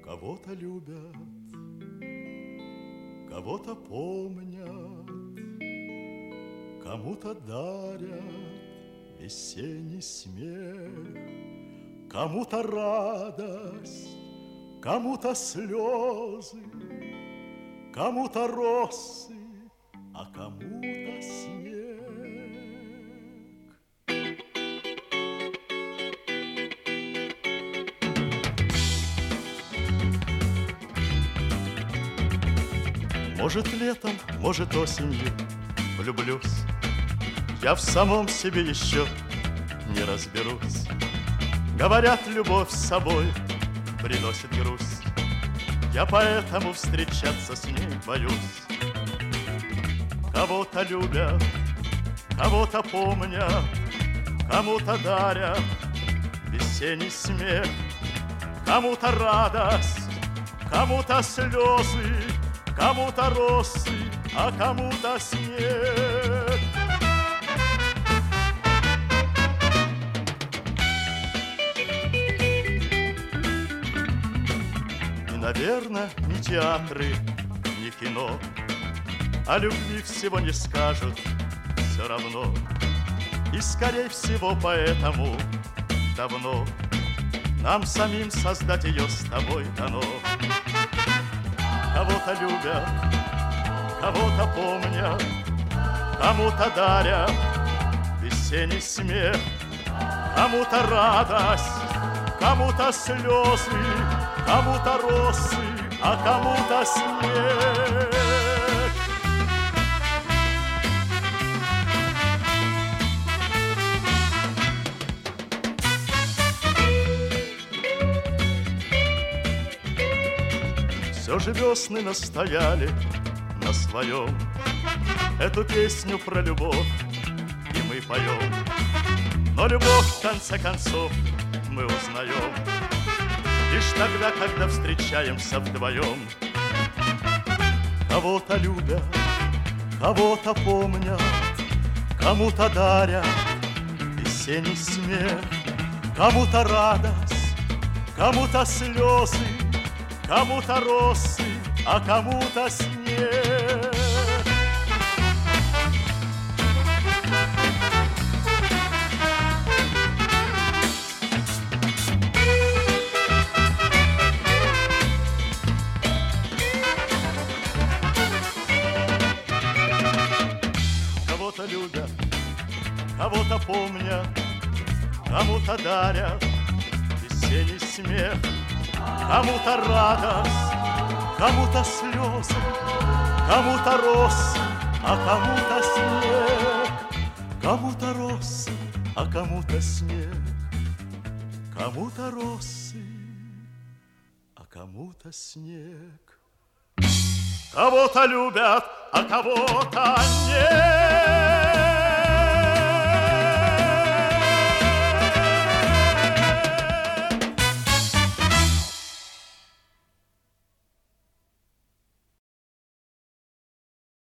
Кого-то любят, кого-то помнят, кому-то дарят весенний смех, кому-то радость, кому-то слезы, кому-то росы, а кому-то снег. Может, летом, может, осенью влюблюсь. Я в самом себе еще не разберусь. Говорят, любовь с собой приносит грусть. Я поэтому встречаться с ней боюсь. Кого-то любят, кого-то помнят, кому-то дарят весенний смех, кому-то радость, кому-то слезы, кому-то росы, а кому-то снег. И, наверное, ни театры, ни кино о любви всего не скажут все равно. И, скорее всего, поэтому давно нам самим создать ее с тобой дано. Кого-то любят, кого-то помнят, кому-то дарят весенний смех, кому-то радость, кому-то слезы, кому-то росы, а кому-то снег. Все же весны настояли на своем. Эту песню про любовь и мы поем. Но любовь, в конце концов, мы узнаем лишь тогда, когда встречаемся вдвоем. Кого-то любят, кого-то помнят, кому-то дарят весенний смех, кому-то радость, кому-то слезы, кому-то росы, а кому-то снег. Кого-то любят, кого-то помнят, кому-то дарят весенний смех, кому-то радость, кому-то слезы, кому-то росы, а кому-то снег. Кому-то росы, а кому-то снег. Кому-то росы, а кому-то снег. Кого-то любят, а кого-то нет.